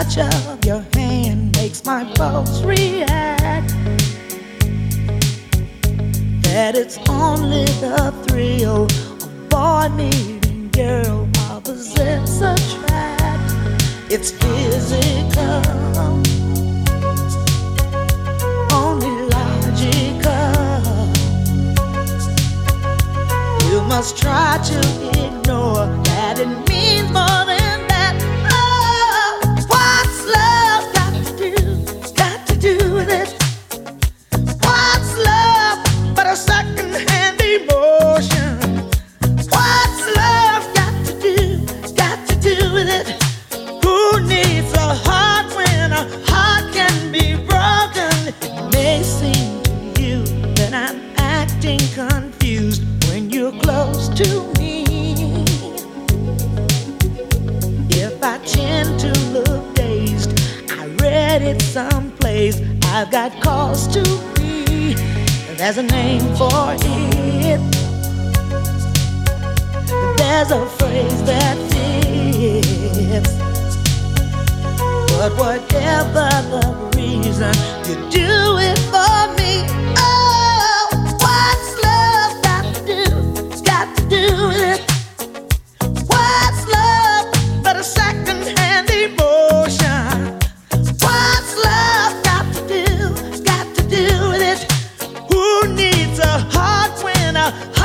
touch of your hand makes my pulse react. That it's only the thrill of boy meeting girl, opposites attract. It's physical, only logical. You must try to ignore that it means more than that. Oh, what's love got to do with it? What's love but a second-hand emotion? What's love got to do with it? Who needs a heart when a heart can be broken? It may seem to you that I'm acting confused when you're close to me. If I tend to look dazed, I read it someplace. I've got cause to be. There's a name for it. There's a phrase that fits. But whatever the reason, you do it for me. Oh, what's love got to do with it? What's love but a second-hand emotion? What's love got to do with it? Who needs a heart when a